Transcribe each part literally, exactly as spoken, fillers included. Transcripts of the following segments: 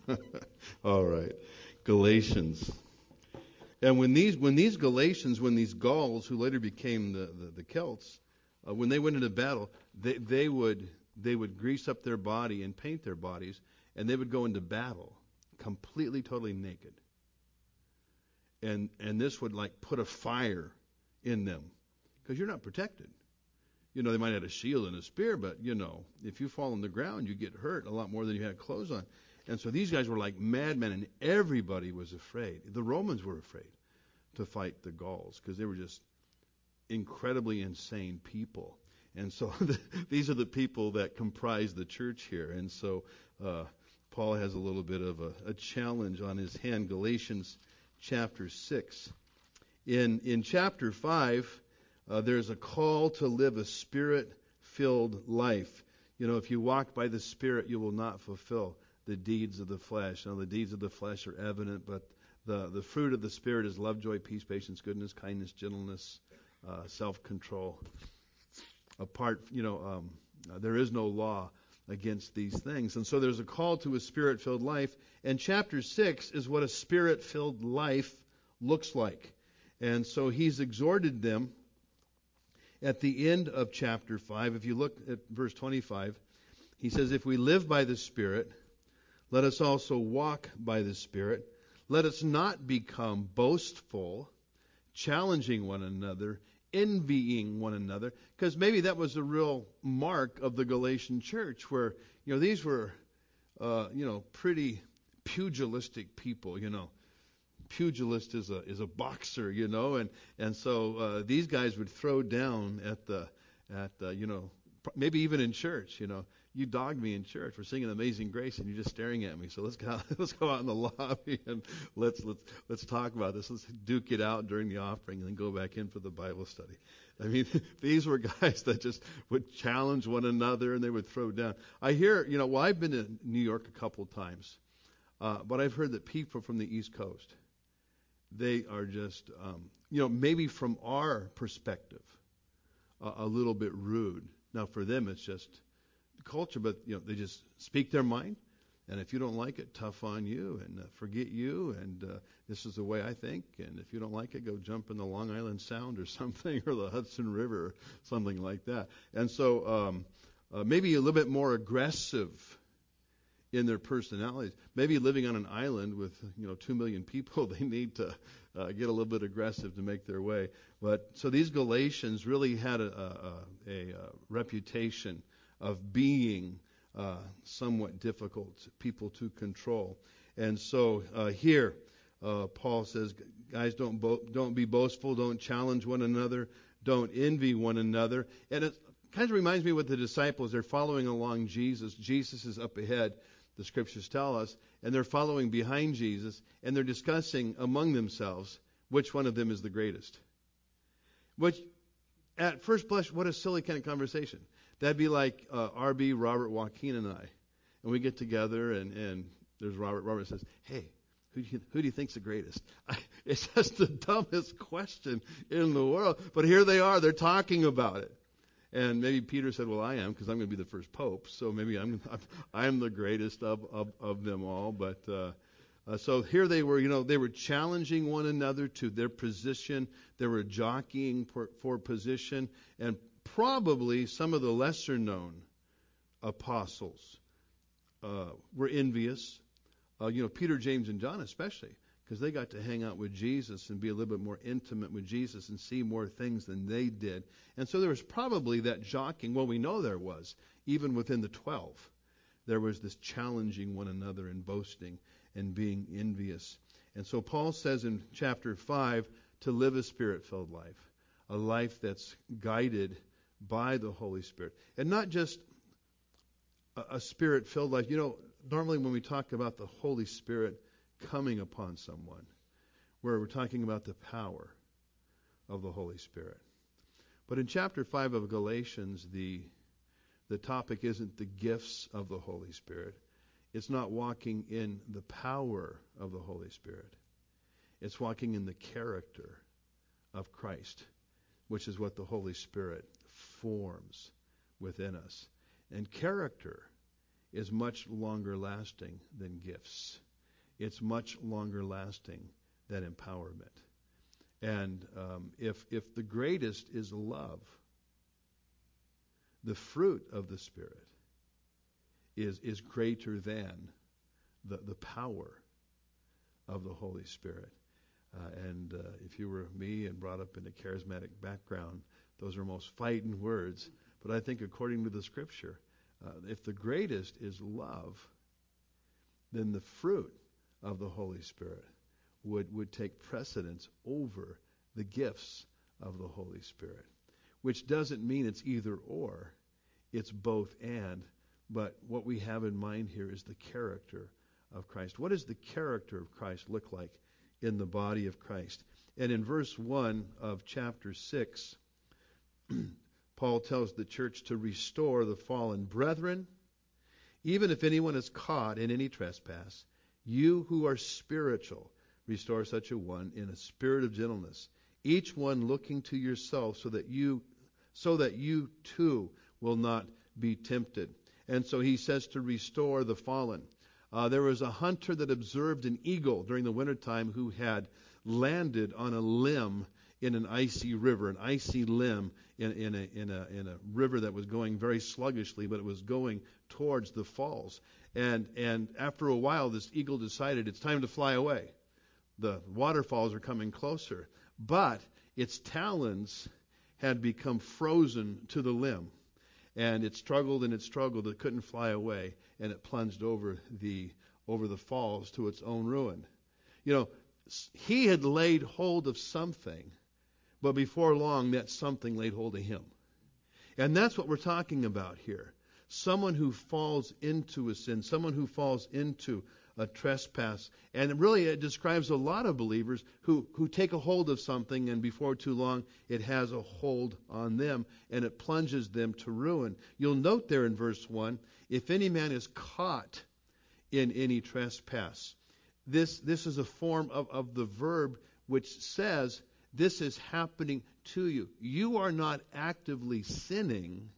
All right. Galatians. And when these when these Galatians, when these Gauls, who later became the, the, the Celts, uh, when they went into battle, they, they would they would grease up their body and paint their bodies, and they would go into battle completely, totally naked. And and this would like put a fire in them, because you're not protected. You know, they might have a shield and a spear, but, you know, if you fall on the ground, you get hurt a lot more than you had clothes on. And so these guys were like madmen, and everybody was afraid. The Romans were afraid to fight the Gauls because they were just incredibly insane people. And so the, these are the people that comprise the church here. And so uh, Paul has a little bit of a, a challenge on his hand. Galatians chapter six. In, in chapter five, Uh, there's a call to live a Spirit-filled life. You know, if you walk by the Spirit, you will not fulfill the deeds of the flesh. Now, the deeds of the flesh are evident, but the, the fruit of the Spirit is love, joy, peace, patience, goodness, kindness, gentleness, uh, self-control. Apart, you know, um, uh, there is no law against these things. And so there's a call to a Spirit-filled life. And chapter six is what a Spirit-filled life looks like. And so he's exhorted them. At the end of chapter five, if you look at verse twenty-five, he says, if we live by the Spirit, let us also walk by the Spirit. Let us not become boastful, challenging one another, envying one another. Because maybe that was a real mark of the Galatian church where, you know, these were, uh, you know, pretty pugilistic people, you know. Pugilist is a is a boxer, you know, and and so uh, these guys would throw down at the at uh, you know, maybe even in church, you know, you dogged me in church. We're singing Amazing Grace, and you're just staring at me. So let's go let's go out in the lobby and let's let's let's talk about this. Let's duke it out during the offering, and then go back in for the Bible study. I mean, these were guys that just would challenge one another, and they would throw down. I hear, you know, well, I've been to New York a couple of times, uh, but I've heard that people from the East Coast, they are just, um, you know, maybe from our perspective, uh, a little bit rude. Now, for them, it's just culture, but, you know, they just speak their mind. And if you don't like it, tough on you and uh, forget you. And uh, this is the way I think. And if you don't like it, go jump in the Long Island Sound or something, or the Hudson River, or something like that. And so um, uh, maybe a little bit more aggressive in their personalities. Maybe living on an island with, you know, two million people, they need to uh, get a little bit aggressive to make their way. But so these Galatians really had a, a, a, a reputation of being uh, somewhat difficult people to control. And so uh, here, uh, Paul says, guys, don't bo- don't be boastful, don't challenge one another, don't envy one another. And it kind of reminds me what the disciples, they're following along Jesus. Jesus is up ahead, the scriptures tell us, and they're following behind Jesus, and they're discussing among themselves which one of them is the greatest. Which, at first blush, what a silly kind of conversation. That'd be like uh, R B, Robert, Joaquin, and I. And we get together, and, and there's Robert. Robert says, hey, who do you, who do you think's the greatest? I, it's just the dumbest question in the world. But here they are. They're talking about it. And maybe Peter said, well, I am, because I'm going to be the first pope, so maybe I'm I'm the greatest of, of, of them all. But uh, uh, so here they were, you know, they were challenging one another to their position. They were jockeying for, for position. And probably some of the lesser-known apostles uh, were envious. Uh, you know, Peter, James, and John especially, because they got to hang out with Jesus and be a little bit more intimate with Jesus and see more things than they did. And so there was probably that jockeying. Well, we know there was. Even within the twelve, there was this challenging one another and boasting and being envious. And so Paul says in chapter five to live a Spirit-filled life, a life that's guided by the Holy Spirit. And not just a, a Spirit-filled life. You know, normally when we talk about the Holy Spirit coming upon someone, where we're talking about the power of the Holy Spirit. But in chapter five of Galatians, the the topic isn't the gifts of the Holy Spirit. It's not walking in the power of the Holy Spirit. It's walking in the character of Christ, which is what the Holy Spirit forms within us. And character is much longer lasting than gifts. It's much longer lasting than empowerment. And um, if if the greatest is love, the fruit of the Spirit is is greater than the, the power of the Holy Spirit. Uh, and uh, if you were me and brought up in a charismatic background, those are most fighting words. But I think according to the Scripture, uh, if the greatest is love, then the fruit of the Holy Spirit would, would take precedence over the gifts of the Holy Spirit, which doesn't mean it's either or. It's both and. But what we have in mind here is the character of Christ. What does the character of Christ look like in the body of Christ? And in verse one of chapter six, Paul tells the church to restore the fallen brethren. Even if anyone is caught in any trespass, you who are spiritual, restore such a one in a spirit of gentleness, each one looking to yourself so that you so that you too will not be tempted. And so he says to restore the fallen. Uh, there was a hunter that observed an eagle during the wintertime who had landed on a limb in an icy river, an icy limb in, in, a, in, a, in a river that was going very sluggishly, but it was going towards the falls. And, and after a while, this eagle decided it's time to fly away. The waterfalls are coming closer. But its talons had become frozen to the limb. And it struggled and it struggled. It couldn't fly away. And it plunged over the over the falls to its own ruin. You know, he had laid hold of something, but before long that something laid hold of him. And that's what we're talking about here. Someone who falls into a sin, someone who falls into a trespass. And really it describes a lot of believers who, who take a hold of something, and before too long it has a hold on them and it plunges them to ruin. You'll note there in verse one, if any man is caught in any trespass. This, this is a form of, of the verb which says this is happening to you. You are not actively sinning,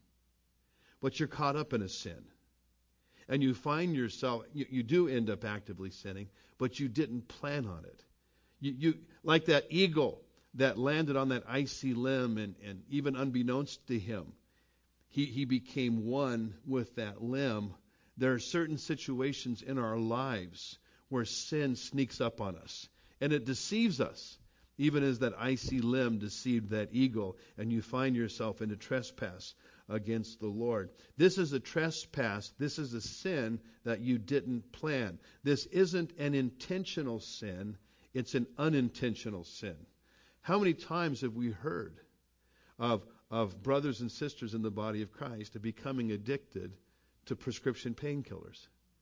but you're caught up in a sin. And you find yourself, you, you do end up actively sinning, but you didn't plan on it. You, you like that eagle that landed on that icy limb, and, and even unbeknownst to him, he, he became one with that limb. There are certain situations in our lives where sin sneaks up on us, and it deceives us, even as that icy limb deceived that eagle, and you find yourself in a trespass against the Lord. This is a trespass. This is a sin that you didn't plan. This isn't an intentional sin. It's an unintentional sin. How many times have we heard of, of brothers and sisters in the body of Christ becoming addicted to prescription painkillers?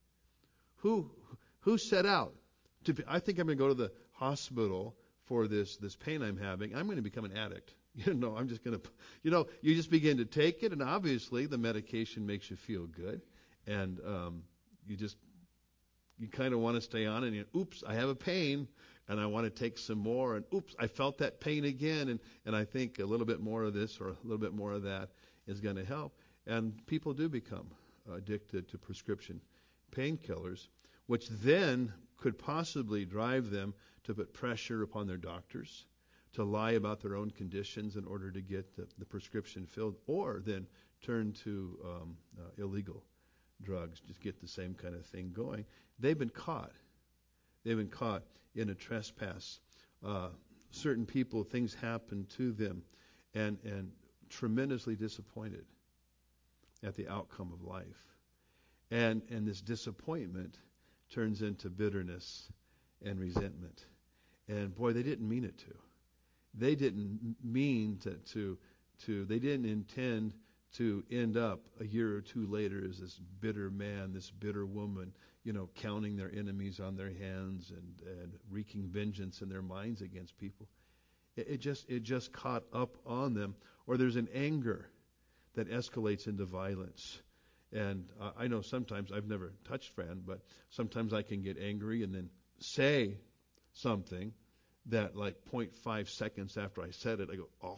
Who who set out to be, I think I'm going to go to the hospital for this, this pain I'm having. I'm going to become an addict. You know, I'm just going to, you know, you just begin to take it, and obviously the medication makes you feel good, and um, you just, you kind of want to stay on, and you, oops, I have a pain, and I want to take some more, and oops, I felt that pain again, and, and I think a little bit more of this or a little bit more of that is going to help. And people do become addicted to prescription painkillers, which then could possibly drive them to put pressure upon their doctors, to lie about their own conditions in order to get the, the prescription filled, or then turn to um, uh, illegal drugs, just get the same kind of thing going. They've been caught. They've been caught in a trespass. Uh, certain people, things happen to them, and, and tremendously disappointed at the outcome of life. And, and this disappointment turns into bitterness and resentment. And boy, they didn't mean it to. They didn't mean to, to, to, they didn't intend to end up a year or two later as this bitter man, this bitter woman, you know, counting their enemies on their hands and, and wreaking vengeance in their minds against people. It, it just, it just caught up on them. Or there's an anger that escalates into violence. And uh, I know sometimes, I've never touched Fran, but sometimes I can get angry and then say something that like zero point five seconds after I said it, I go, oh, you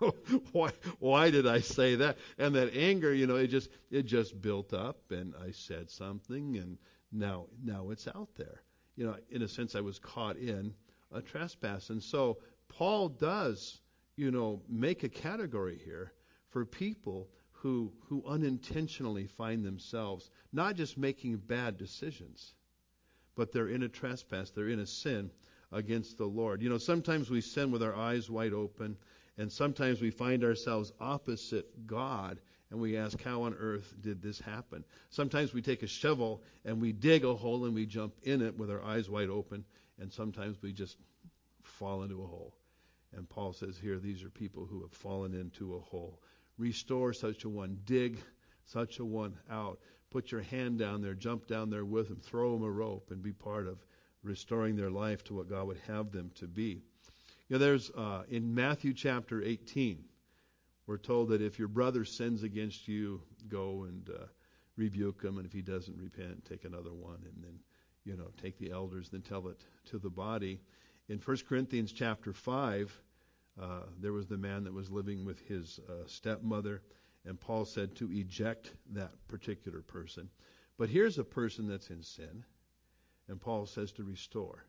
why why did I say that? And that anger, you know, it just it just built up, and I said something, and now now it's out there. You know, in a sense, I was caught in a trespass. And so Paul does, you know, make a category here for people who who unintentionally find themselves not just making bad decisions, but they're in a trespass, they're in a sin against the Lord. You know, sometimes we sin with our eyes wide open, and sometimes we find ourselves opposite God, and we ask, how on earth did this happen? Sometimes we take a shovel and we dig a hole and we jump in it with our eyes wide open, and sometimes we just fall into a hole. And Paul says here, these are people who have fallen into a hole. Restore such a one. Dig such a one out. Put your hand down there, jump down there with them, throw them a rope, and be part of restoring their life to what God would have them to be. You know, there's uh, in Matthew chapter eighteen, we're told that if your brother sins against you, go and uh, rebuke him, and if he doesn't repent, take another one, and then, you know, take the elders, then tell it to the body. In First Corinthians chapter five, uh, there was the man that was living with his uh, stepmother, and Paul said to eject that particular person. But here's a person that's in sin, and Paul says to restore.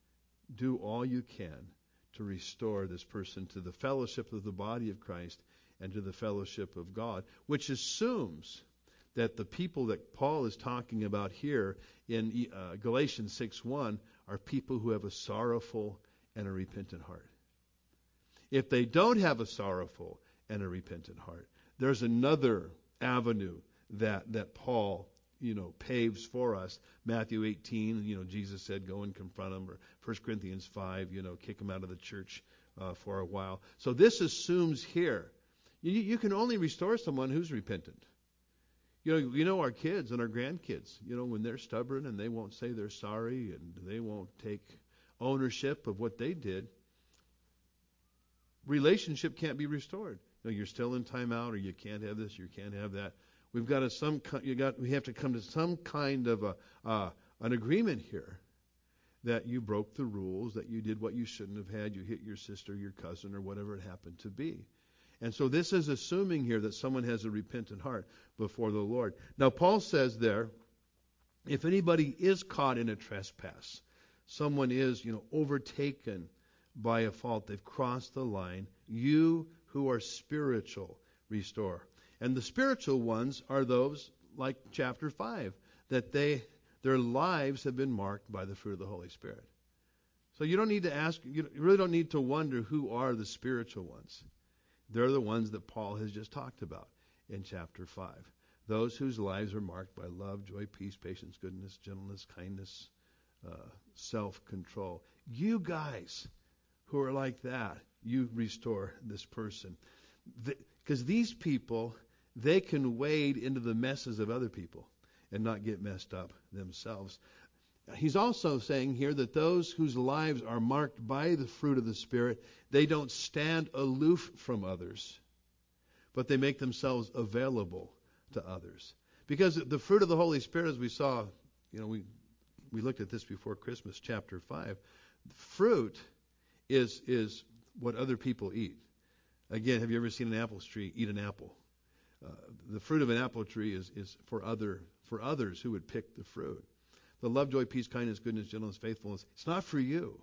Do all you can to restore this person to the fellowship of the body of Christ and to the fellowship of God, which assumes that the people that Paul is talking about here in uh, Galatians six one are people who have a sorrowful and a repentant heart. If they don't have a sorrowful and a repentant heart, there's another avenue that that Paul, you know, paves for us. Matthew eighteen, you know, Jesus said, go and confront them. Or First Corinthians five, you know, kick them out of the church uh, for a while. So this assumes here, you, you can only restore someone who's repentant. You know, you know our kids and our grandkids, you know, when they're stubborn and they won't say they're sorry and they won't take ownership of what they did, relationship can't be restored. You know, you're still in timeout, or you can't have this, you can't have that. We've got to some you got we have to come to some kind of a uh, an agreement here that you broke the rules, that you did what you shouldn't have had, you hit your sister, your cousin, or whatever it happened to be. And so this is assuming here that someone has a repentant heart before the Lord. Now Paul says there, if anybody is caught in a trespass, someone is, you know, overtaken by a fault, they've crossed the line, you who are spiritual, restore. And the spiritual ones are those, like chapter five, that they their lives have been marked by the fruit of the Holy Spirit. So you don't need to ask, you really don't need to wonder who are the spiritual ones. They're the ones that Paul has just talked about in chapter five. Those whose lives are marked by love, joy, peace, patience, goodness, gentleness, kindness, uh, self-control. You guys who are like that, you restore this person. Because the, these people, they can wade into the messes of other people and not get messed up themselves. He's also saying here that those whose lives are marked by the fruit of the Spirit, they don't stand aloof from others, but they make themselves available to others. Because the fruit of the Holy Spirit, as we saw, you know, we we looked at this before Christmas, chapter five. Fruit is is what other people eat. Again, have you ever seen an apple tree eat an apple? Uh, the fruit of an apple tree is, is for other for others who would pick the fruit. The love, joy, peace, kindness, goodness, gentleness, faithfulness. It's not for you.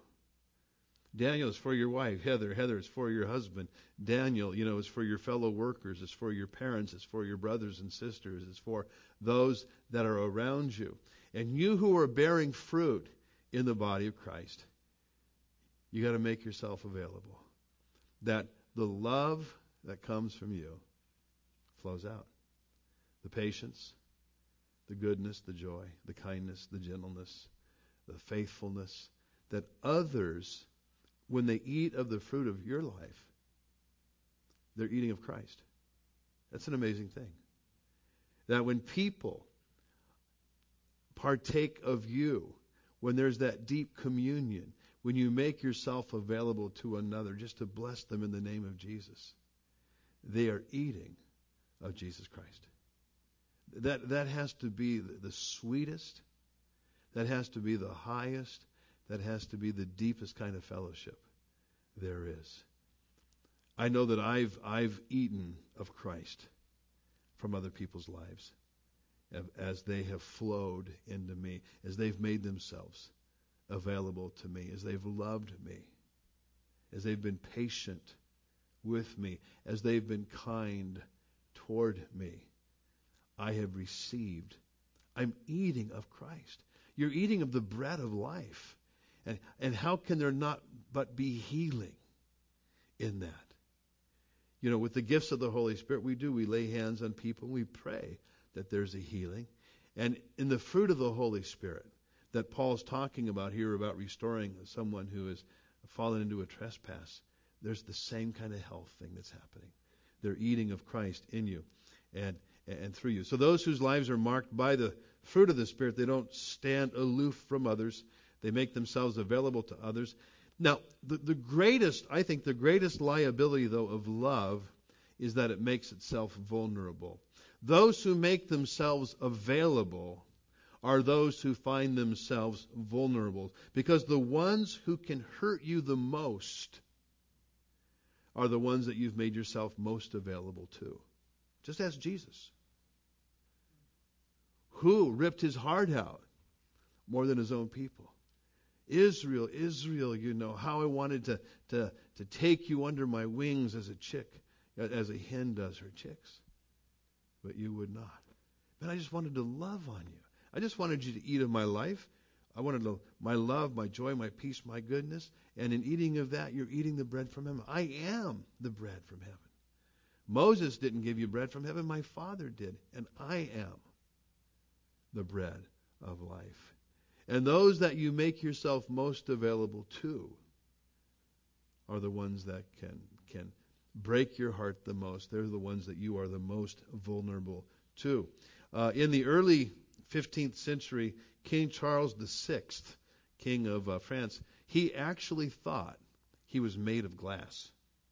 Daniel is for your wife. Heather, Heather is for your husband. Daniel, you know, is for your fellow workers. It's for your parents. It's for your brothers and sisters. It's for those that are around you. And you who are bearing fruit in the body of Christ, you got to make yourself available. That the love that comes from you flows out. The patience, the goodness, the joy, the kindness, the gentleness, the faithfulness, that others, when they eat of the fruit of your life, they're eating of Christ. That's an amazing thing. That when people partake of you, when there's that deep communion, when you make yourself available to another just to bless them in the name of Jesus, they are eating of Jesus Christ. That that has to be the, the sweetest, that has to be the highest, that has to be the deepest kind of fellowship there is. I know that I've I've eaten of Christ from other people's lives as they have flowed into me, as they've made themselves available to me, as they've loved me, as they've been patient with me, as they've been kind toward me. I have received. I'm eating of Christ. You're eating of the bread of life. And, and how can there not but be healing in that? You know, with the gifts of the Holy Spirit, we do. We lay hands on people. We pray that there's a healing. And in the fruit of the Holy Spirit that Paul's talking about here, about restoring someone who has fallen into a trespass, there's the same kind of health thing that's happening. They're eating of Christ in you and and through you. So those whose lives are marked by the fruit of the Spirit, they don't stand aloof from others. They make themselves available to others. Now, the, the greatest, I think the greatest liability, though, of love is that it makes itself vulnerable. Those who make themselves available are those who find themselves vulnerable. Because the ones who can hurt you the most are the ones that you've made yourself most available to. Just ask Jesus. Who ripped his heart out more than his own people? Israel, Israel, you know, how I wanted to, to, to take you under my wings as a chick, as a hen does her chicks. But you would not. Man, I just wanted to love on you. I just wanted you to eat of my life. I wanted to, my love, my joy, my peace, my goodness. And in eating of that, you're eating the bread from heaven. I am the bread from heaven. Moses didn't give you bread from heaven. My Father did. And I am the bread of life. And those that you make yourself most available to are the ones that can can break your heart the most. They're the ones that you are the most vulnerable to. Uh, in the early fifteenth century, King Charles the Sixth, King of uh, France, he actually thought he was made of glass.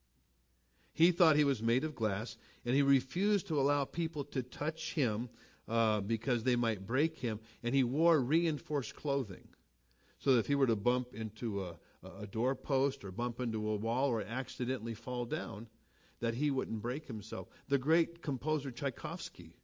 He thought he was made of glass, and he refused to allow people to touch him uh, because they might break him, and he wore reinforced clothing. So that if he were to bump into a, a doorpost or bump into a wall or accidentally fall down, that he wouldn't break himself. The great composer Tchaikovsky,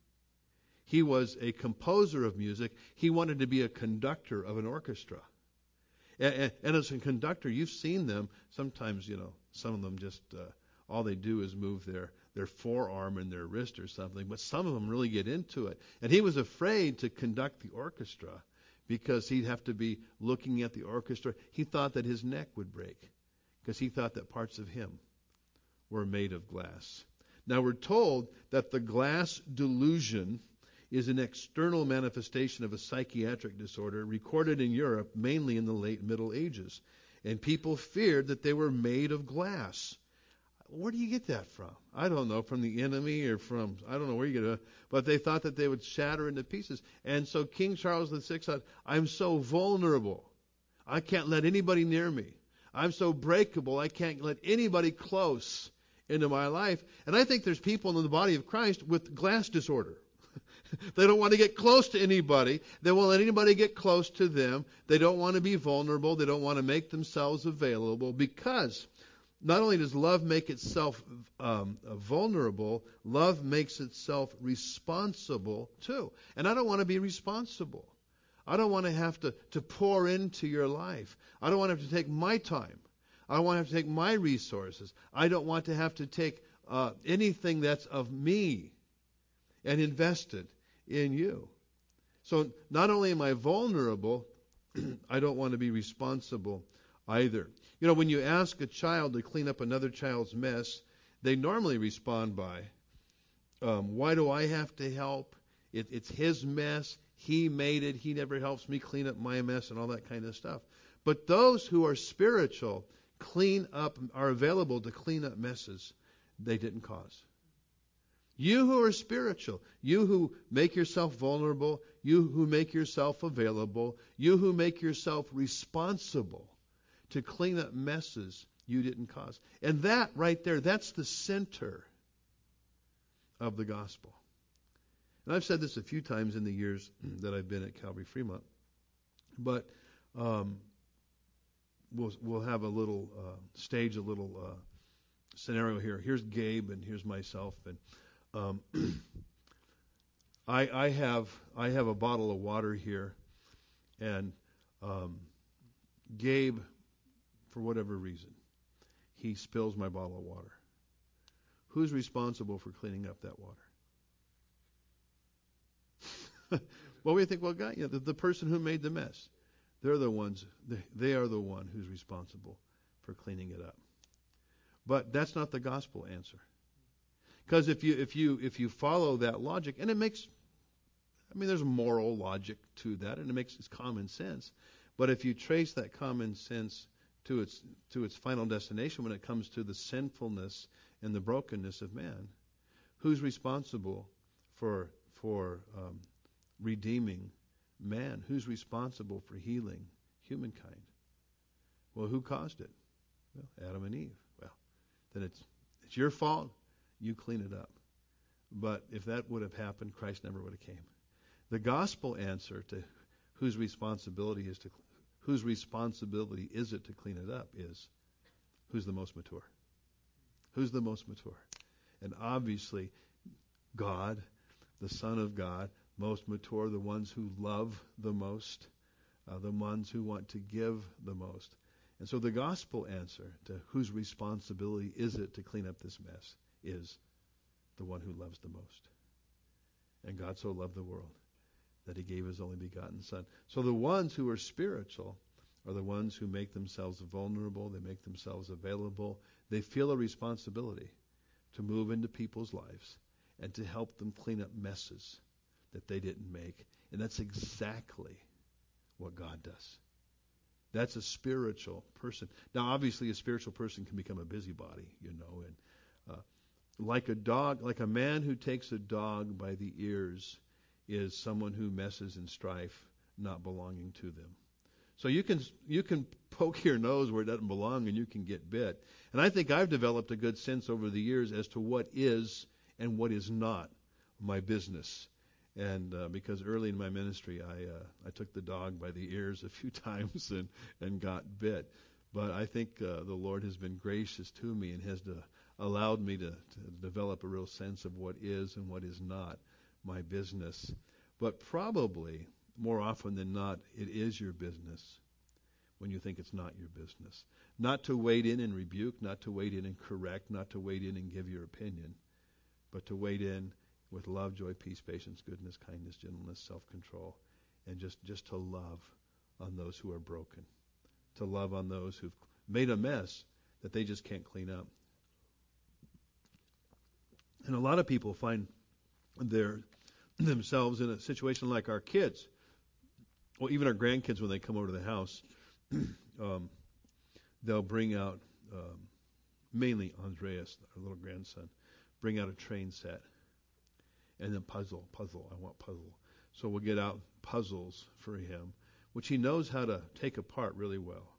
he was a composer of music. He wanted to be a conductor of an orchestra. And, and, and as a conductor, you've seen them. Sometimes, you know, some of them just, uh, all they do is move their, their forearm and their wrist or something. But some of them really get into it. And he was afraid to conduct the orchestra because he'd have to be looking at the orchestra. He thought that his neck would break because he thought that parts of him were made of glass. Now we're told that the glass delusion is an external manifestation of a psychiatric disorder recorded in Europe mainly in the late Middle Ages. And people feared that they were made of glass. Where do you get that from? I don't know, from the enemy or from, I don't know where you get it, but they thought that they would shatter into pieces. And so King Charles the Sixth thought, I'm so vulnerable. I can't let anybody near me. I'm so breakable, I can't let anybody close into my life. And I think there's people in the body of Christ with glass disorder. They don't want to get close to anybody. They won't let anybody get close to them. They don't want to be vulnerable. They don't want to make themselves available because not only does love make itself um, vulnerable, love makes itself responsible too. And I don't want to be responsible. I don't want to have to, to pour into your life. I don't want to have to take my time. I don't want to have to take my resources. I don't want to have to take uh, anything that's of me and invest it in you. So not only am I vulnerable, I don't want to be responsible either. You know, when you ask a child to clean up another child's mess, they normally respond by, um, why do I have to help? It, it's his mess. He made it. He never helps me clean up my mess and all that kind of stuff. But those who are spiritual clean up, are available to clean up messes they didn't cause. You who are spiritual, you who make yourself vulnerable, you who make yourself available, you who make yourself responsible to clean up messes you didn't cause. And that right there, that's the center of the gospel. And I've said this a few times in the years that I've been at Calvary Fremont, but um, we'll we'll have a little uh, stage, a little uh, scenario here. Here's Gabe, and here's myself, and um, I, I have I have a bottle of water here, and um, Gabe, for whatever reason, he spills my bottle of water. Who's responsible for cleaning up that water? Well, we think, well, God, you know, the, the person who made the mess, they're the ones. They, they are the one who's responsible for cleaning it up. But that's not the gospel answer. Because if you if you if you follow that logic, and it makes, I mean, there's moral logic to that, and it makes it's common sense. But if you trace that common sense to its to its final destination, when it comes to the sinfulness and the brokenness of man, who's responsible for for um, redeeming man? Who's responsible for healing humankind? Well, who caused it? Well, Adam and Eve. Well, then it's it's your fault. You clean it up. But if that would have happened, Christ never would have came. The gospel answer to whose responsibility is to whose responsibility is it to clean it up is who's the most mature. Who's the most mature? And obviously, God, the Son of God, most mature, the ones who love the most, uh, the ones who want to give the most. And so the gospel answer to whose responsibility is it to clean up this mess is the one who loves the most. And God so loved the world that he gave his only begotten Son. So the ones who are spiritual are the ones who make themselves vulnerable, they make themselves available. They feel a responsibility to move into people's lives and to help them clean up messes that they didn't make. And that's exactly what God does. That's a spiritual person. Now, obviously, a spiritual person can become a busybody, you know, and uh, like a dog, like a man who takes a dog by the ears is someone who messes in strife, not belonging to them. So you can you can poke your nose where it doesn't belong and you can get bit. And I think I've developed a good sense over the years as to what is and what is not my business. And uh, because early in my ministry, I uh, I took the dog by the ears a few times and, and got bit. But I think uh, the Lord has been gracious to me and has to, allowed me to, to develop a real sense of what is and what is not my business. But probably, more often than not, it is your business when you think it's not your business. Not to wade in and rebuke, not to wade in and correct, not to wade in and give your opinion, but to wade in with love, joy, peace, patience, goodness, kindness, gentleness, self-control, and just, just to love on those who are broken, to love on those who've made a mess that they just can't clean up. And a lot of people find their themselves in a situation like our kids, well, even our grandkids when they come over to the house, um, they'll bring out, um, mainly Andreas, our little grandson, bring out a train set. And then puzzle, puzzle, I want puzzle. So we'll get out puzzles for him, which he knows how to take apart really well.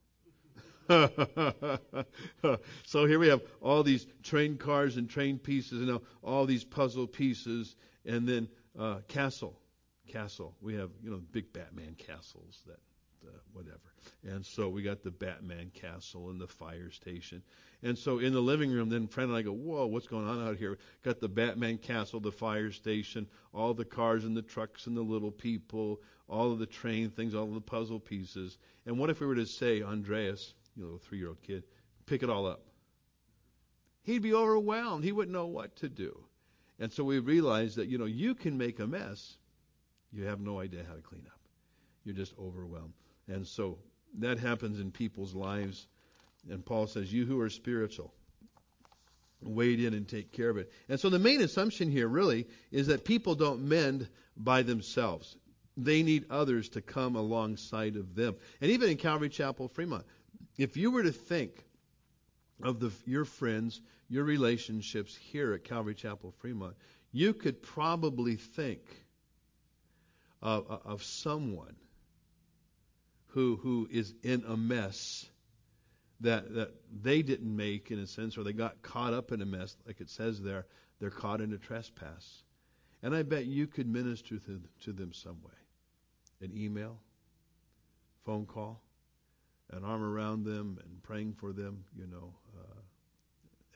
So here we have all these train cars and train pieces, and now all these puzzle pieces, and then uh, castle, castle. We have, you know, big Batman castles, that uh, whatever. And so we got the Batman castle and the fire station. And so in the living room, then Fran and I go, whoa, what's going on out here? Got the Batman castle, the fire station, all the cars and the trucks and the little people, all of the train things, all of the puzzle pieces. And what if we were to say, Andreas, you know, a three-year-old kid, pick it all up? He'd be overwhelmed. He wouldn't know what to do. And so we realized that, you know, you can make a mess. You have no idea how to clean up. You're just overwhelmed. And so that happens in people's lives. And Paul says, you who are spiritual, wade in and take care of it. And so the main assumption here really is that people don't mend by themselves. They need others to come alongside of them. And even in Calvary Chapel, Fremont, if you were to think of the, your friends, your relationships here at Calvary Chapel, Fremont, you could probably think of, of someone who who is in a mess that that they didn't make, in a sense, or they got caught up in a mess, like it says there. They're caught in a trespass. And I bet you could minister to, to them some way. An email, phone call, an arm around them and praying for them, you know, uh,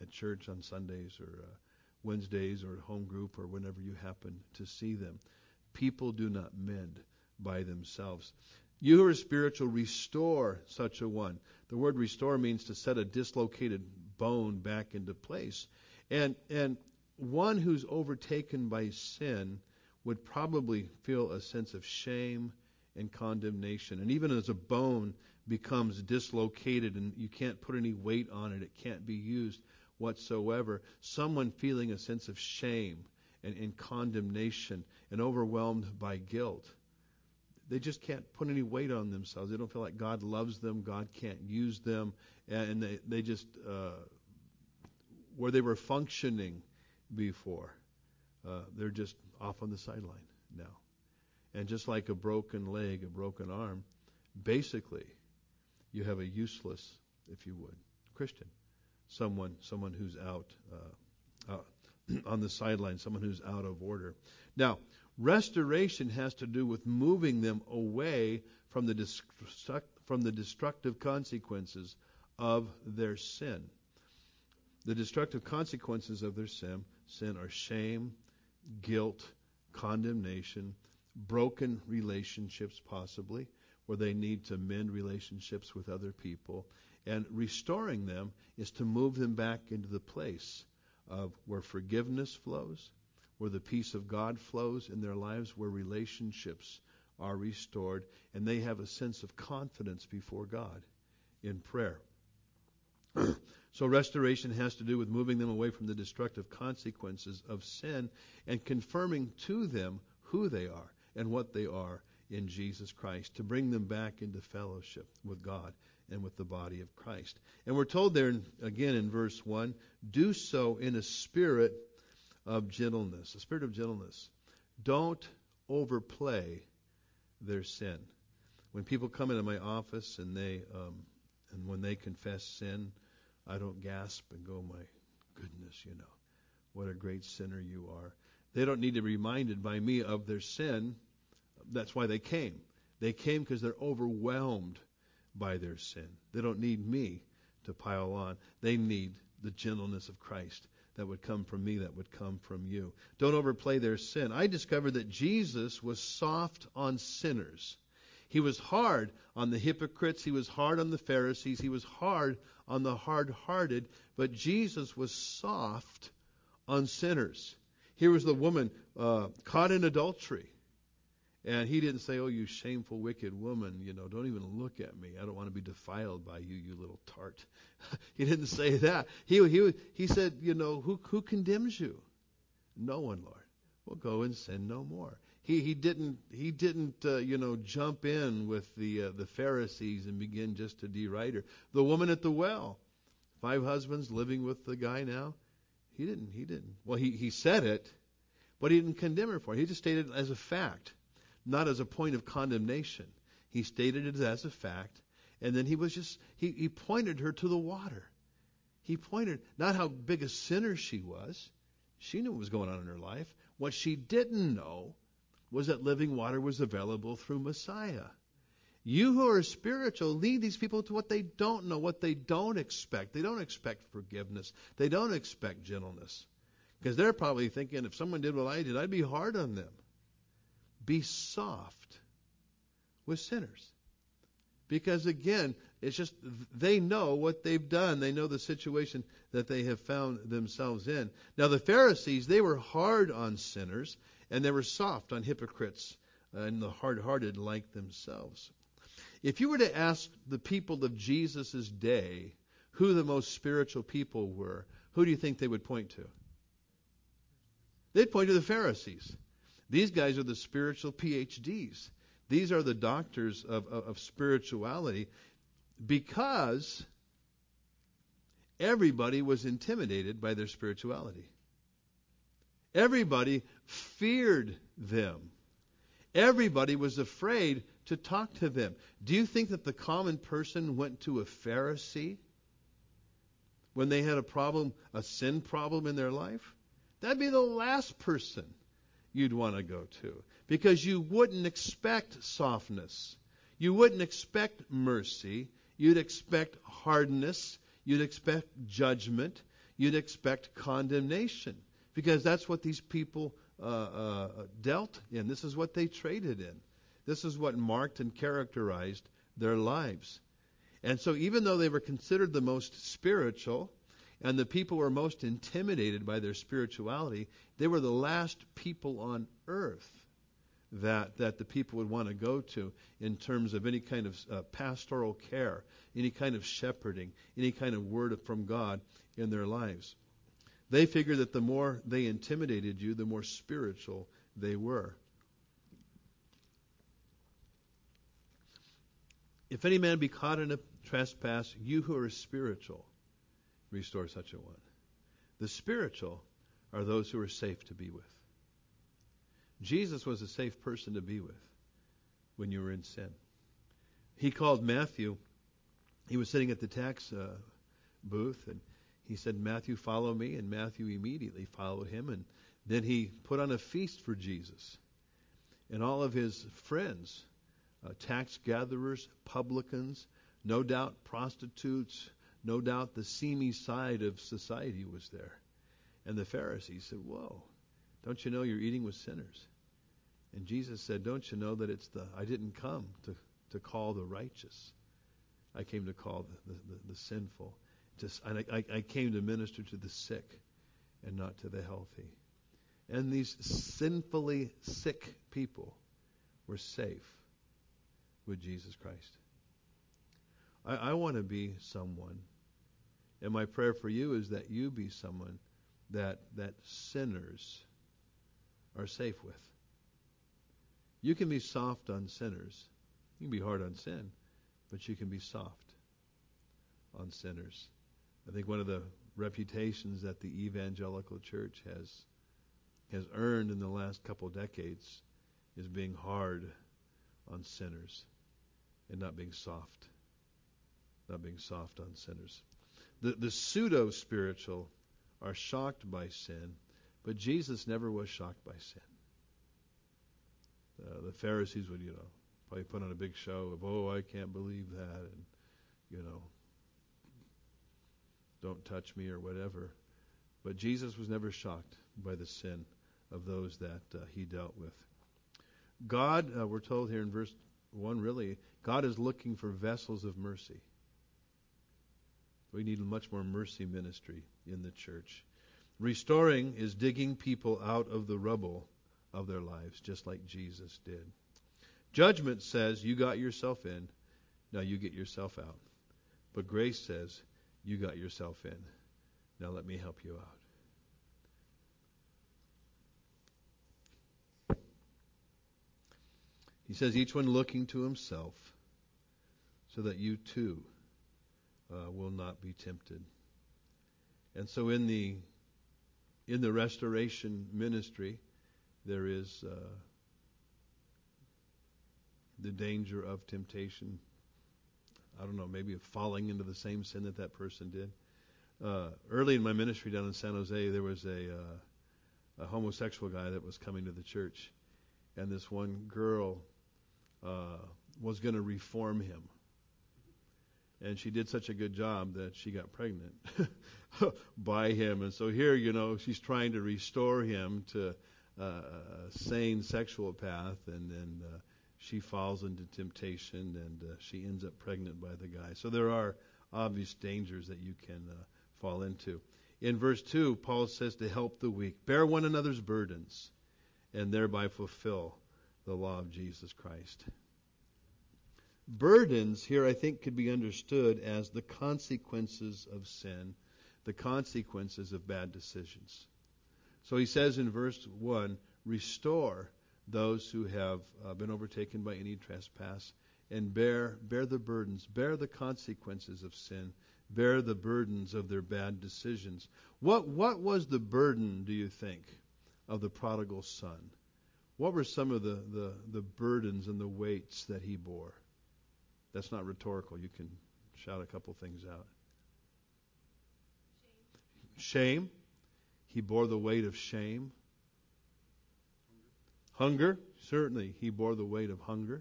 at church on Sundays or uh, Wednesdays or home group or whenever you happen to see them. People do not mend by themselves. You who are spiritual, restore such a one. The word restore means to set a dislocated bone back into place. And and one who's overtaken by sin would probably feel a sense of shame and condemnation. And even as a bone becomes dislocated and you can't put any weight on it, it can't be used whatsoever, someone feeling a sense of shame and, and condemnation and overwhelmed by guilt, they just can't put any weight on themselves. They don't feel like God loves them, God can't use them, and they, they just, uh, where they were functioning before, uh, they're just off on the sideline now. And just like a broken leg, a broken arm, basically you have a useless, if you would, Christian. Someone someone who's out uh, uh, on the sideline, someone who's out of order. Now, restoration has to do with moving them away from the destruct, from the destructive consequences of their sin. The destructive consequences of their sin, sin are shame, guilt, condemnation, broken relationships possibly, where they need to mend relationships with other people. And restoring them is to move them back into the place of where forgiveness flows, where the peace of God flows in their lives, where relationships are restored, and they have a sense of confidence before God in prayer. So restoration has to do with moving them away from the destructive consequences of sin and confirming to them who they are and what they are in Jesus Christ, to bring them back into fellowship with God and with the body of Christ. And we're told there, again in verse one, do so in a spirit of gentleness, a spirit of gentleness. Don't overplay their sin. When people come into my office and they um, and when they confess sin, I don't gasp and go, my goodness, you know, what a great sinner you are. They don't need to be reminded by me of their sin. That's why they came. They came because they're overwhelmed by their sin. They don't need me to pile on. They need the gentleness of Christ that would come from me, that would come from you. Don't overplay their sin. I discovered that Jesus was soft on sinners. He was hard on the hypocrites. He was hard on the Pharisees. He was hard on the hard-hearted. But Jesus was soft on sinners. Here was the woman uh, caught in adultery. And he didn't say, oh, you shameful, wicked woman, you know, don't even look at me. I don't want to be defiled by you, you little tart. He didn't say that. He he he said, you know, who who condemns you? No one, Lord. Well, go and sin no more. He he didn't he didn't uh, you know jump in with the uh, the Pharisees and begin just to deride her. The woman at the well, five husbands living with the guy now. He didn't he didn't. Well, he he said it, but he didn't condemn her for it. He just stated it as a fact. Not as a point of condemnation. He stated it as a fact, and then he was just, he, he pointed her to the water. He pointed, not how big a sinner she was. She knew what was going on in her life. What she didn't know was that living water was available through Messiah. You who are spiritual, lead these people to what they don't know, what they don't expect. They don't expect forgiveness. They don't expect gentleness. Because they're probably thinking, if someone did what I did, I'd be hard on them. Be soft with sinners. Because again, it's just they know what they've done. They know the situation that they have found themselves in. Now the Pharisees, they were hard on sinners and they were soft on hypocrites and the hard-hearted like themselves. If you were to ask the people of Jesus' day who the most spiritual people were, who do you think they would point to? They'd point to the Pharisees. These guys are the spiritual P H Ds. These are the doctors of, of, of spirituality, because everybody was intimidated by their spirituality. Everybody feared them. Everybody was afraid to talk to them. Do you think that the common person went to a Pharisee when they had a problem, a sin problem in their life? That'd be the last person you'd want to go to, because you wouldn't expect softness. You wouldn't expect mercy. You'd expect hardness. You'd expect judgment. you'd expect condemnation, because that's what these people uh, uh, dealt in. This is what they traded in. This is what marked and characterized their lives. And so even though they were considered the most spiritual, and the people were most intimidated by their spirituality, they were the last people on earth that that the people would want to go to in terms of any kind of uh, pastoral care, any kind of shepherding, any kind of word from God in their lives. They figured that the more they intimidated you, the more spiritual they were. If any man be caught in a trespass, you who are spiritual, restore such a one. The spiritual are those who are safe to be with. Jesus was a safe person to be with when you were in sin. He called Matthew. He was sitting at the tax uh, booth, and he said, "Matthew, follow me." And Matthew immediately followed him. And then he put on a feast for Jesus. And all of his friends, uh, tax gatherers, publicans, no doubt prostitutes, no doubt the seamy side of society was there. And the Pharisees said, "Whoa, don't you know you're eating with sinners?" And Jesus said, "Don't you know that it's the I didn't come to, to call the righteous. I came to call the, the, the, the sinful. To, and I, I came to minister to the sick and not to the healthy." And these sinfully sick people were safe with Jesus Christ. I, I want to be someone, and my prayer for you is that you be someone that that sinners are safe with. You can be soft on sinners. You can be hard on sin, but you can be soft on sinners. I think one of the reputations that the evangelical church has has earned in the last couple of decades is being hard on sinners and not being soft. Not being soft on sinners. The, the pseudo-spiritual are shocked by sin, but Jesus never was shocked by sin. Uh, the Pharisees would, you know, probably put on a big show of, "Oh, I can't believe that," and, you know, "Don't touch me," or whatever. But Jesus was never shocked by the sin of those that uh, he dealt with. God, uh, we're told here in verse one, really, God is looking for vessels of mercy. We need much more mercy ministry in the church. Restoring is digging people out of the rubble of their lives, just like Jesus did. Judgment says, you got yourself in, now you get yourself out. But grace says, you got yourself in, now let me help you out. He says, each one looking to himself, so that you too uh, will not be tempted. And so in the in the restoration ministry, there is uh, the danger of temptation. I don't know, maybe of falling into the same sin that that person did. Uh, early in my ministry down in San Jose, there was a, uh, a homosexual guy that was coming to the church, and this one girl uh, was going to reform him. And she did such a good job that she got pregnant by him. And so here, you know, she's trying to restore him to uh, a sane sexual path, and then uh, she falls into temptation, and uh, she ends up pregnant by the guy. So there are obvious dangers that you can uh, fall into. In verse two, Paul says to help the weak, bear one another's burdens, and thereby fulfill the law of Jesus Christ. Burdens here, I think, could be understood as the consequences of sin, the consequences of bad decisions. So he says in verse one, restore those who have uh, been overtaken by any trespass, and bear bear the burdens, bear the consequences of sin, bear the burdens of their bad decisions. What what was the burden, do you think, of the prodigal son? What were some of the, the, the burdens and the weights that he bore? That's not rhetorical. You can shout a couple things out. Shame. Shame. He bore the weight of shame. Hunger. Hunger. Certainly, he bore the weight of hunger.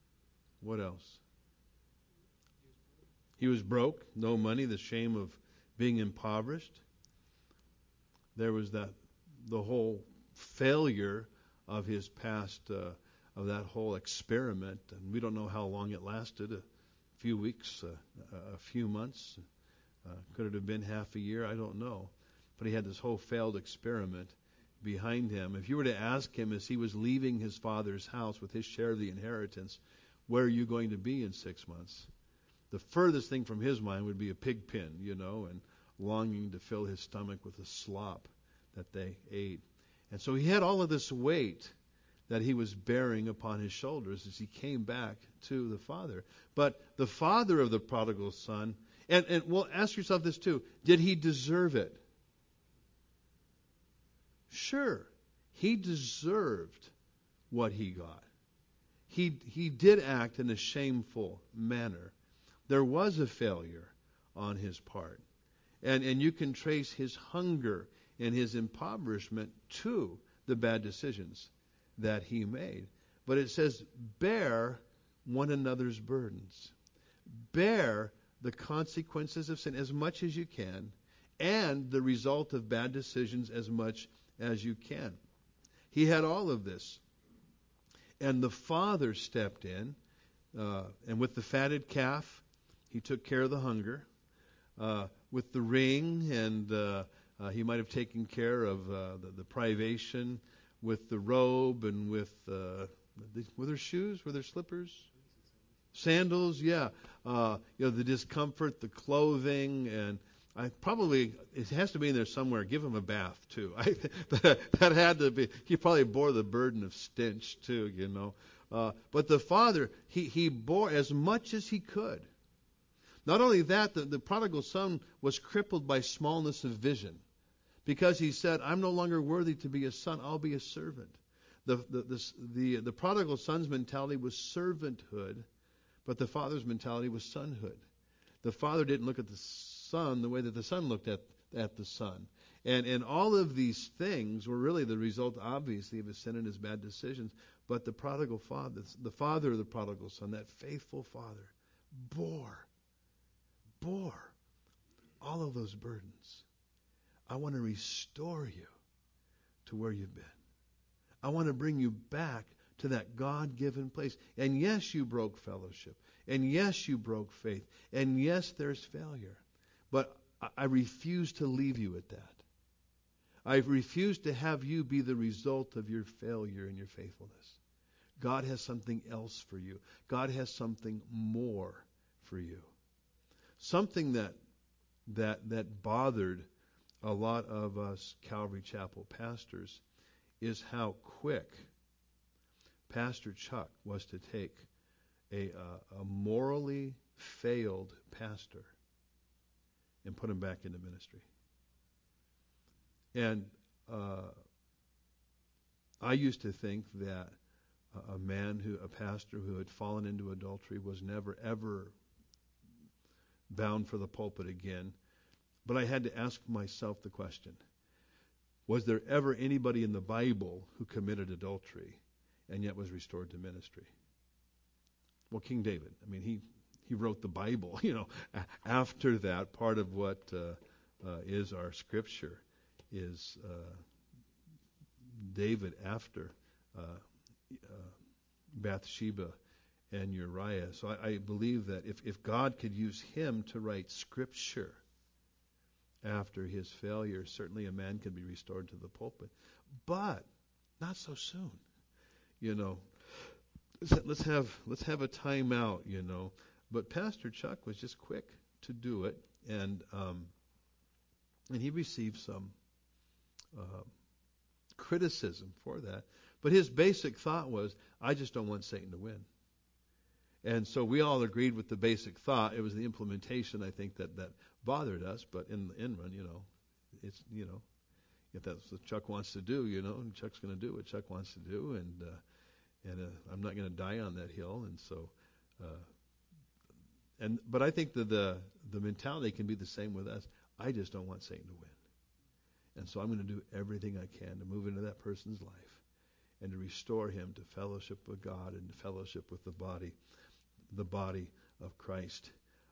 What else? He was broke. No money. The shame of being impoverished. There was that the whole failure of his past, uh, of that whole experiment, and we don't know how long it lasted. A few weeks, uh, a few months. Uh, could it have been half a year? I don't know. But he had this whole failed experiment behind him. If you were to ask him as he was leaving his father's house with his share of the inheritance, where are you going to be in six months? The furthest thing from his mind would be a pig pen, you know, and longing to fill his stomach with the slop that they ate. And so he had all of this weight that he was bearing upon his shoulders as he came back to the father. But the father of the prodigal son, and, and well, ask yourself this too, did he deserve it? Sure, he deserved what he got. He, he did act in a shameful manner. There was a failure on his part. And, and you can trace his hunger and his impoverishment to the bad decisions that he made. But it says, bear one another's burdens. Bear the consequences of sin as much as you can, and the result of bad decisions as much as you can. He had all of this. And the father stepped in, uh, and with the fatted calf, he took care of the hunger. Uh, with the ring, and uh, uh, he might have taken care of uh, the, the privation. With the robe, and with uh, were there shoes? Were there slippers? Sandals, yeah. Uh, you know, the discomfort, the clothing, and I probably it has to be in there somewhere. Give him a bath too. I, that, that had to be. He probably bore the burden of stench too, you know. Uh, but the father, he he bore as much as he could. Not only that, the, the prodigal son was crippled by smallness of vision, because he said, "I'm no longer worthy to be a son; I'll be a servant." The the the the, the prodigal son's mentality was servanthood, but the father's mentality was sonhood. The father didn't look at the son the way that the son looked at, at the son. And and all of these things were really the result, obviously, of his sin and his bad decisions. But the prodigal father, the father of the prodigal son, that faithful father, bore, bore all of those burdens. I want to restore you to where you've been. I want to bring you back to that God-given place. And yes, you broke fellowship. And yes, you broke faith. And yes, there's failure. But I refuse to leave you at that. I refuse to have you be the result of your failure and your faithfulness. God has something else for you. God has something more for you. Something that that that bothered a lot of us Calvary Chapel pastors is how quick Pastor Chuck was to take a, uh, a morally failed pastor and put him back into ministry. And uh, I used to think that a, a man who, a pastor who had fallen into adultery was never, ever bound for the pulpit again. But I had to ask myself the question, was there ever anybody in the Bible who committed adultery and yet was restored to ministry? Well, King David. I mean, he, he wrote the Bible, you know. After that, part of what uh, uh, is our scripture is uh, David after uh, uh, Bathsheba and Uriah. So I, I believe that if, if God could use him to write scripture after his failure, certainly a man could be restored to the pulpit. But not so soon. You know, let's have let's have a time out, you know. But Pastor Chuck was just quick to do it, and um, and he received some uh, criticism for that. But his basic thought was, I just don't want Satan to win. And so we all agreed with the basic thought. It was the implementation, I think, that, that bothered us. But in the end run, you know, it's, you know, if that's what Chuck wants to do, you know, and Chuck's going to do what Chuck wants to do. And uh, and uh, I'm not going to die on that hill. And so, uh, and but I think that the, the mentality can be the same with us. I just don't want Satan to win. And so I'm going to do everything I can to move into that person's life and to restore him to fellowship with God and to fellowship with the body, the body of Christ.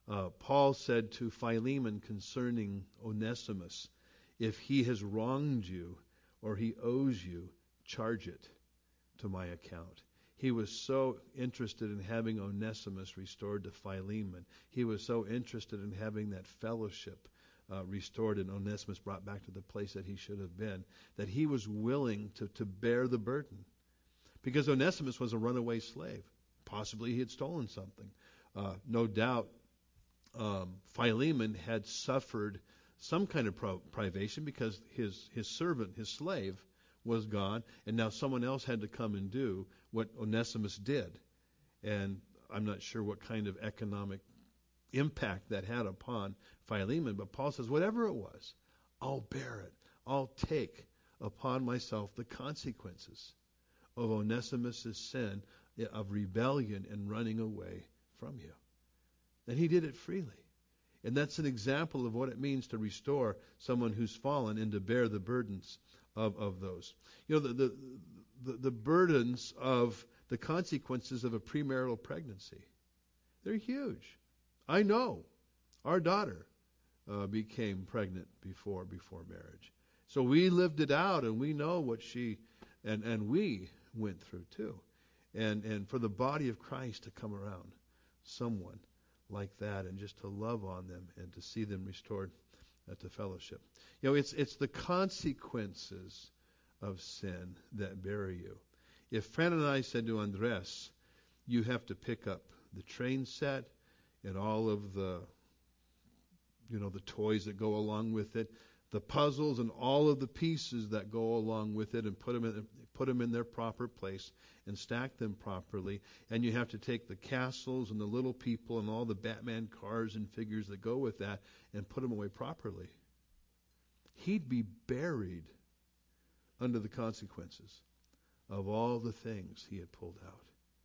Uh, Paul said to Philemon concerning Onesimus, if he has wronged you or he owes you, charge it to my account. He was so interested in having Onesimus restored to Philemon. He was so interested in having that fellowship uh, restored and Onesimus brought back to the place that he should have been, that he was willing to, to bear the burden. Because Onesimus was a runaway slave. Possibly he had stolen something. Uh, no doubt um, Philemon had suffered some kind of pro- privation because his, his servant, his slave, was gone, and now someone else had to come and do what Onesimus did. And I'm not sure what kind of economic impact that had upon Philemon, but Paul says, whatever it was, I'll bear it. I'll take upon myself the consequences of Onesimus' sin of rebellion and running away from you. And he did it freely. And that's an example of what it means to restore someone who's fallen and to bear the burdens of, of those. You know, the, the, the, the burdens of the consequences of a premarital pregnancy, they're huge. I know our daughter uh, became pregnant before before marriage. So we lived it out, and we know what she and, and we went through too. And and for the body of Christ to come around someone like that and just to love on them and to see them restored uh, to fellowship. You know, it's it's the consequences of sin that bury you. If Fran and I said to Andres, you have to pick up the train set and all of the, you know, the toys that go along with it, the puzzles and all of the pieces that go along with it, and put them in, put them in their proper place and stack them properly. And you have to take the castles and the little people and all the Batman cars and figures that go with that and put them away properly. He'd be buried under the consequences of all the things he had pulled out.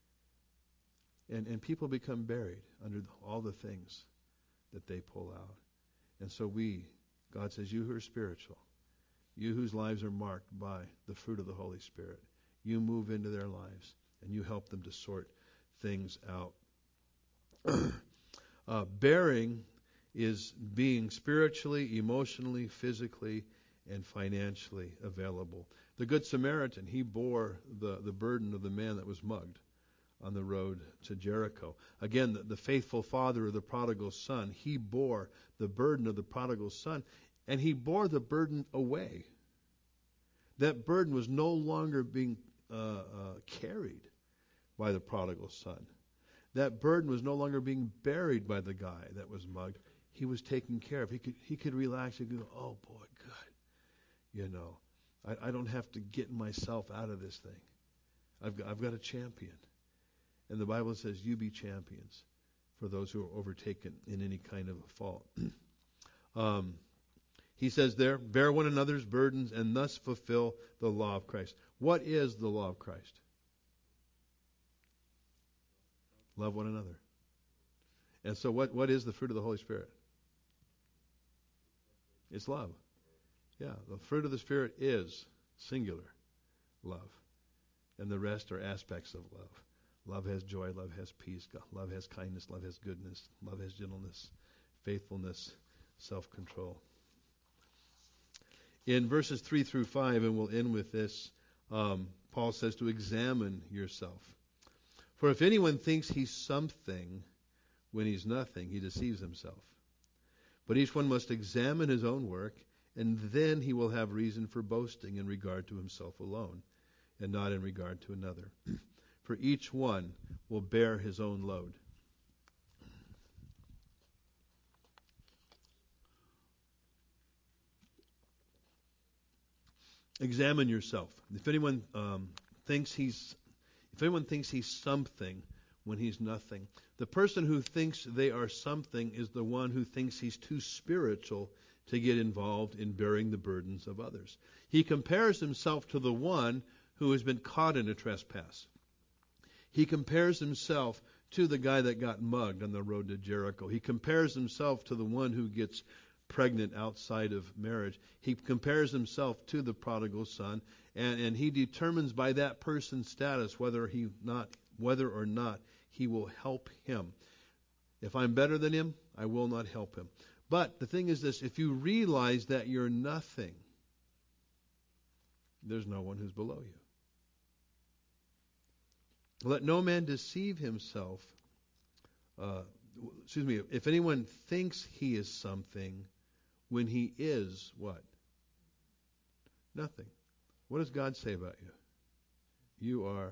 And and people become buried under all the things that they pull out. And so we, God says, you who are spiritual, you whose lives are marked by the fruit of the Holy Spirit, you move into their lives and you help them to sort things out. uh, bearing is being spiritually, emotionally, physically, and financially available. The Good Samaritan, he bore the, the burden of the man that was mugged on the road to Jericho. Again, the, the faithful father of the prodigal son, he bore the burden of the prodigal son, and he bore the burden away. That burden was no longer being uh, uh, carried by the prodigal son. That burden was no longer being buried by the guy that was mugged. He was taken care of. He could he could relax and go, oh boy, good. You know, I, I don't have to get myself out of this thing. I've got, I've got a champion. And the Bible says, you be champions for those who are overtaken in any kind of a fault. um, he says there, bear one another's burdens and thus fulfill the law of Christ. What is the law of Christ? Love one another. And so what, what is the fruit of the Holy Spirit? It's love. Yeah, the fruit of the Spirit is singular love. And the rest are aspects of love. Love has joy, love has peace, love has kindness, love has goodness, love has gentleness, faithfulness, self-control. In verses three through five, and we'll end with this, um, Paul says to examine yourself. For if anyone thinks he's something when he's nothing, he deceives himself. But each one must examine his own work, and then he will have reason for boasting in regard to himself alone, and not in regard to another. For each one will bear his own load. Examine yourself. If anyone um, thinks he's, if anyone thinks he's something when he's nothing, the person who thinks they are something is the one who thinks he's too spiritual to get involved in bearing the burdens of others. He compares himself to the one who has been caught in a trespass. He compares himself to the guy that got mugged on the road to Jericho. He compares himself to the one who gets pregnant outside of marriage. He compares himself to the prodigal son, and, and he determines by that person's status whether he not whether or not he will help him. If I'm better than him, I will not help him. But the thing is this, if you realize that you're nothing, there's no one who's below you. Let no man deceive himself. Uh, excuse me, if anyone thinks he is something when he is what? Nothing. What does God say about you? You are.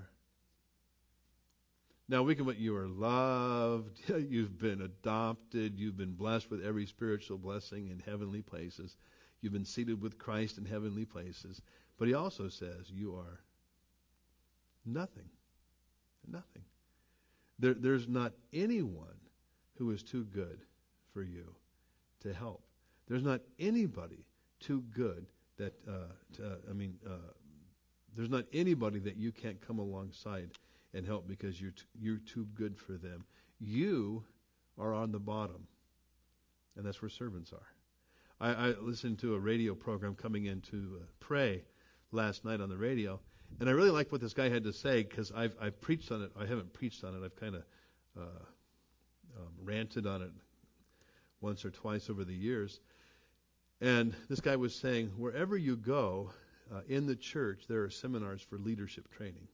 Now we can, you are loved, you've been adopted, you've been blessed with every spiritual blessing in heavenly places. You've been seated with Christ in heavenly places. But he also says you are nothing. Nothing. There, there's not anyone who is too good for you to help. There's not anybody too good that, uh, to, uh, I mean, uh, there's not anybody that you can't come alongside and help because you're t- you're too good for them. You are on the bottom, and that's where servants are. I, I listened to a radio program coming in to uh, pray last night on the radio, and I really liked what this guy had to say because I've I've preached on it. I haven't preached on it. I've kind of uh, um, ranted on it once or twice over the years. And this guy was saying, wherever you go uh, in the church, there are seminars for leadership training.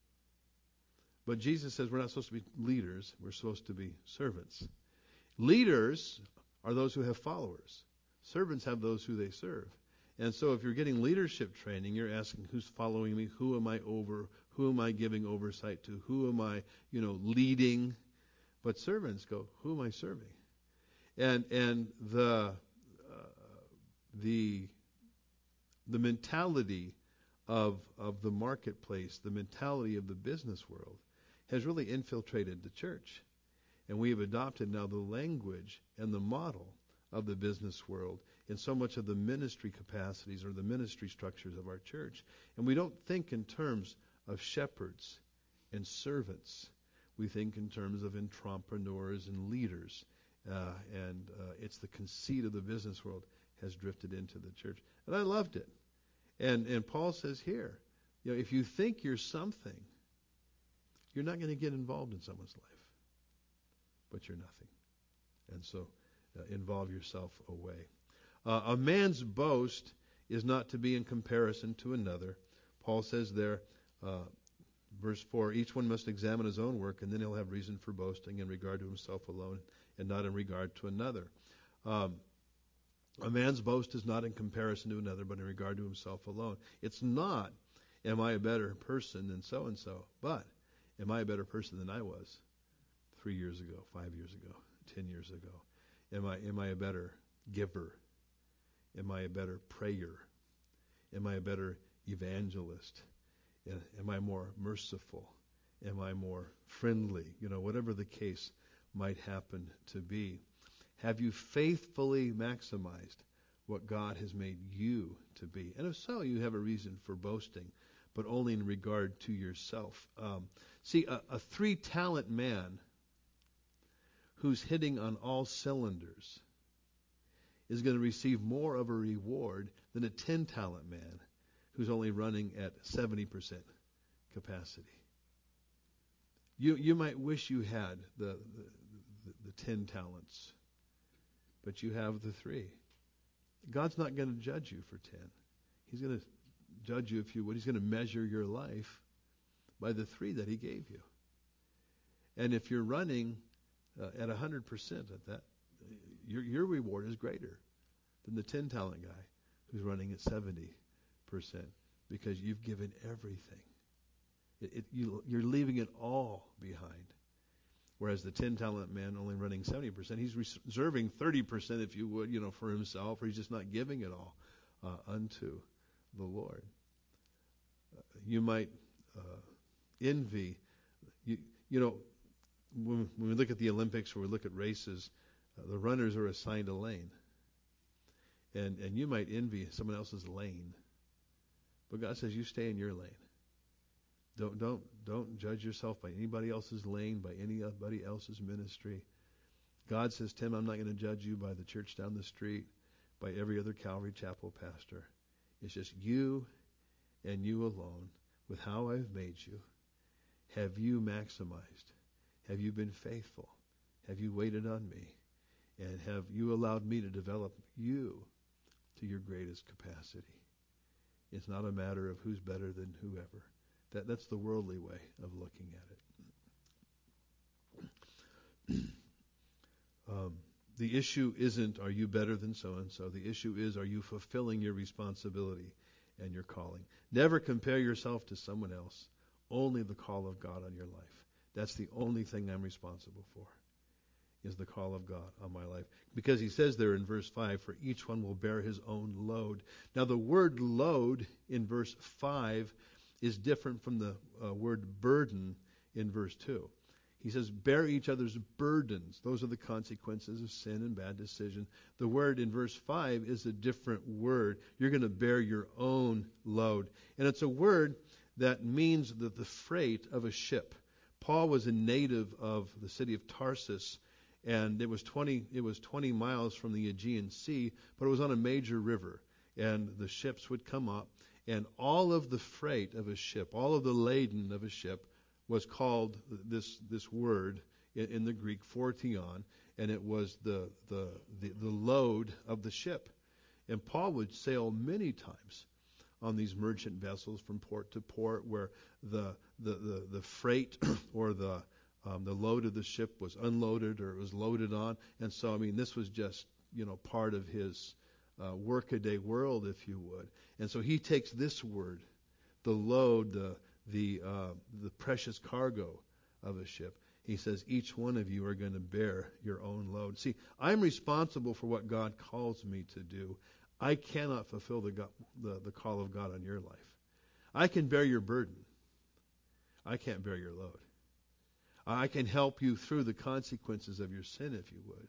But Jesus says we're not supposed to be leaders. We're supposed to be servants. Leaders are those who have followers. Servants have those who they serve. And so if you're getting leadership training, you're asking, who's following me? Who am I over? Who am I giving oversight to? Who am I, you know, leading? But servants go, who am I serving? And and the uh, the the mentality of of the marketplace, the mentality of the business world, has really infiltrated the church. And we have adopted now the language and the model of the business world in so much of the ministry capacities or the ministry structures of our church. And we don't think in terms of shepherds and servants. We think in terms of entrepreneurs and leaders. Uh, and uh, it's the conceit of the business world has drifted into the church. And I loved it. And and Paul says here, you know, if you think you're something, you're not going to get involved in someone's life. But you're nothing. And so uh, involve yourself away. Uh, a man's boast is not to be in comparison to another. Paul says there, uh, verse four, each one must examine his own work, and then he'll have reason for boasting in regard to himself alone and not in regard to another. Um, a man's boast is not in comparison to another, but in regard to himself alone. It's not, am I a better person than so-and-so, but am I a better person than I was three years ago, five years ago, ten years ago? Am I am I a better giver? Am I a better prayer? Am I a better evangelist? Am I more merciful? Am I more friendly? You know, whatever the case might happen to be. Have you faithfully maximized what God has made you to be? And if so, you have a reason for boasting, but only in regard to yourself. Um, see, a, a three-talent man who's hitting on all cylinders is going to receive more of a reward than a ten-talent man who's only running at seventy percent capacity. You you might wish you had the, the, the, the ten talents, but you have the three. God's not going to judge you for ten. He's going to judge you if you would. He's going to measure your life by the three that he gave you. And if you're running uh, at one hundred percent at that, your your reward is greater than the ten-talent guy who's running at seventy percent because you've given everything. It, it, you, you're leaving it all behind. Whereas the ten-talent man only running seventy percent, he's reserving thirty percent, if you would, you know, for himself, or he's just not giving it all uh, unto the Lord. Uh, you might uh, envy. You, you know, when, when we look at the Olympics or we look at races, uh, the runners are assigned a lane. And and you might envy someone else's lane. But God says you stay in your lane. Don't don't don't judge yourself by anybody else's lane, by anybody else's ministry. God says, Tim, I'm not going to judge you by the church down the street, by every other Calvary Chapel pastor. It's just you and you alone with how I've made you. Have you maximized? Have you been faithful have you waited on me? And have you allowed me to develop you to your greatest capacity? It's not a matter of who's better than whoever. That, that's the worldly way of looking at it. um, the issue isn't, are you better than so-and-so? The issue is, are you fulfilling your responsibility and your calling? Never compare yourself to someone else. Only the call of God on your life. That's the only thing I'm responsible for, is the call of God on my life. Because he says there in verse five, for each one will bear his own load. Now the word load in verse five is different from the uh, word burden in verse two. He says, bear each other's burdens. Those are the consequences of sin and bad decision. The word in verse five is a different word. You're going to bear your own load. And it's a word that means that the freight of a ship. Paul was a native of the city of Tarsus, and it was twenty it was twenty miles from the Aegean Sea, but it was on a major river, and the ships would come up, and all of the freight of a ship, all of the laden of a ship, was called this this word in, in the Greek phortion, and it was the, the the the load of the ship. And Paul would sail many times on these merchant vessels from port to port, where the the the, the freight or the um, the load of the ship was unloaded or it was loaded on. And so, I mean, this was just, you know, part of his uh, workaday world, if you would. And so he takes this word, the load, the the uh, the precious cargo of a ship. He says, each one of you are going to bear your own load. See, I'm responsible for what God calls me to do. I cannot fulfill the, God, the the call of God on your life. I can bear your burden. I can't bear your load. I can help you through the consequences of your sin, if you would.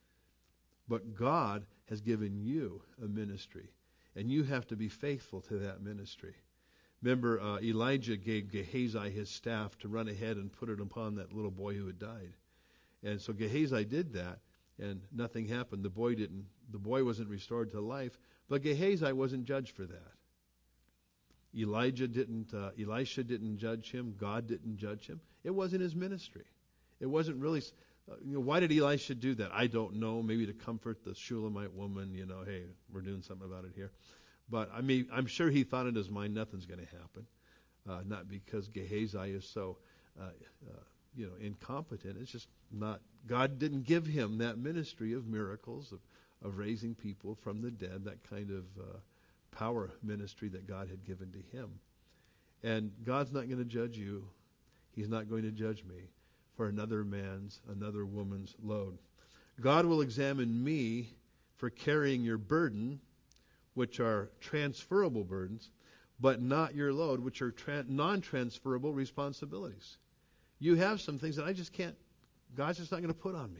But God has given you a ministry, and you have to be faithful to that ministry. Remember, uh, Elijah gave Gehazi his staff to run ahead and put it upon that little boy who had died. And so Gehazi did that, and nothing happened. The boy didn't. The boy wasn't restored to life, but Gehazi wasn't judged for that. Elijah didn't. Uh, Elisha didn't judge him. God didn't judge him. It wasn't his ministry. It wasn't really. Uh, you know, why did Elisha do that? I don't know. Maybe to comfort the Shulamite woman. You know, hey, we're doing something about it here. But I mean, I'm sure he thought in his mind nothing's going to happen. Uh, not because Gehazi is so, uh, uh, you know, incompetent. It's just not. God didn't give him that ministry of miracles, of, of raising people from the dead, that kind of uh, power ministry that God had given to him. And God's not going to judge you. He's not going to judge me for another man's, another woman's load. God will examine me for carrying your burden, which are transferable burdens, but not your load, which are tra- non-transferable responsibilities. You have some things that I just can't, God's just not going to put on me.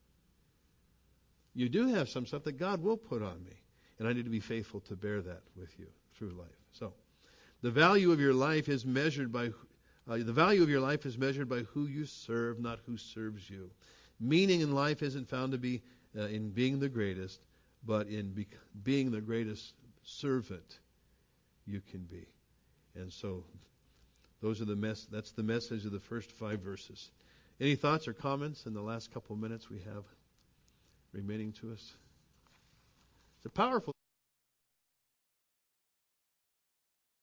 You do have some stuff that God will put on me, and I need to be faithful to bear that with you through life. So, the value of your life is measured by uh, the value of your life is measured by who you serve, not who serves you. Meaning in life isn't found to be uh, in being the greatest, but in be- being the greatest servant you can be. And so, those are the mess. That's the message of the first five verses. Any thoughts or comments in the last couple of minutes we have remaining to us? It's a powerful